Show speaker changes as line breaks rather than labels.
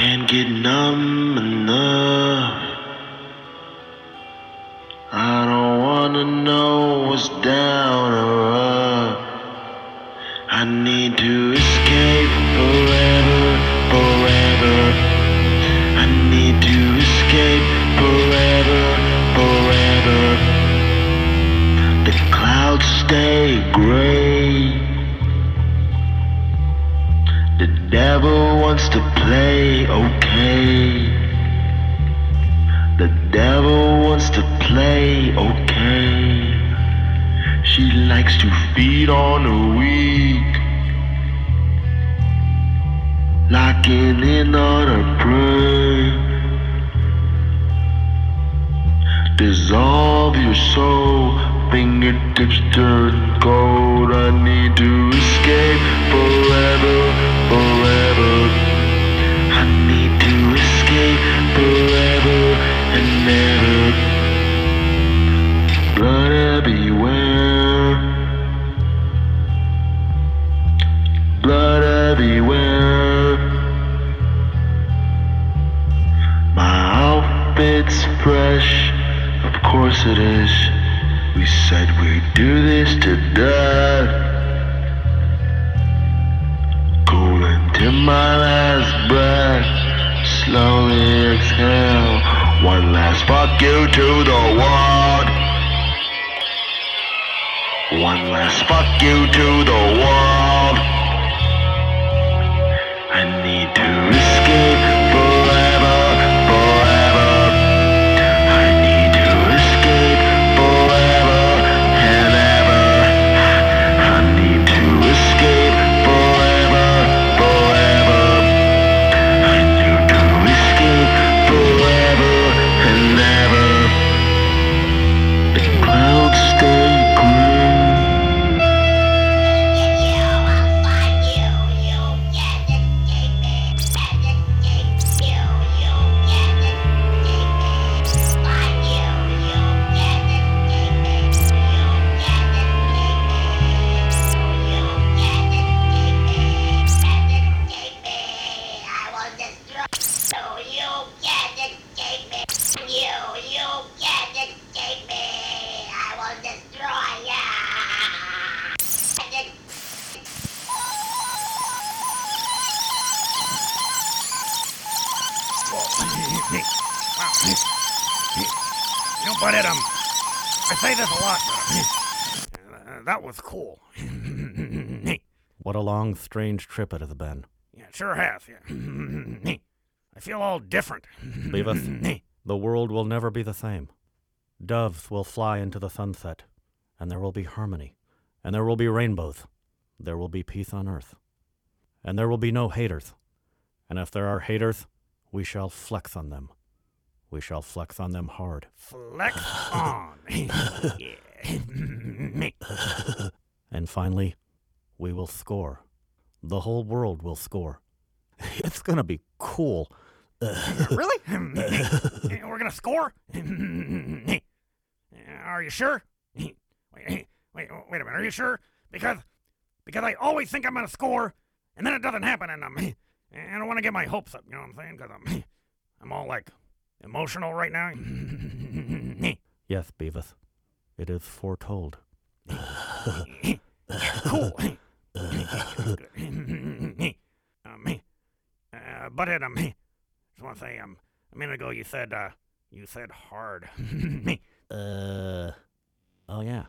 Can't get numb enough. I don't wanna know what's down or up. I need to escape forever, forever. I need to escape forever, forever. The clouds stay gray. The devil wants to play okay. The devil wants to play okay. She likes to feed on the weak, locking in on her prey. Dissolve your soul, fingertips turn cold. I need to escape forever, forever. I need to escape forever and never. Blood everywhere, blood everywhere. My outfit's fresh, of course it is. We said we'd do this to death. Cool until my last breath. Slowly exhale. One last fuck you to the world. One last fuck you to the world. I need to escape forever, forever. I need to escape forever and ever. I need to escape forever, forever. I need to escape forever and ever. The clouds stay grey.
But I say this a lot, but that was cool.
What a long, strange trip it has been.
Yeah, it sure has, yeah. I feel all different.
Beavis, the world will never be the same. Doves will fly into the sunset, and there will be harmony, and there will be rainbows. There will be peace on earth. And there will be no haters. And if there are haters, we shall flex on them. We shall flex on them hard.
Flex on. Yeah.
And finally, we will score. The whole world will score. It's gonna be cool.
Really? We're gonna score? Are you sure? Wait a minute. Are you sure? Because I always think I'm gonna score, and then it doesn't happen, and I don't want to get my hopes up. You know what I'm saying? Because I'm all like emotional right now.
Yes, Beavis. It is foretold.
Cool. Butthead, just want to say, a minute ago you said hard.
Oh yeah.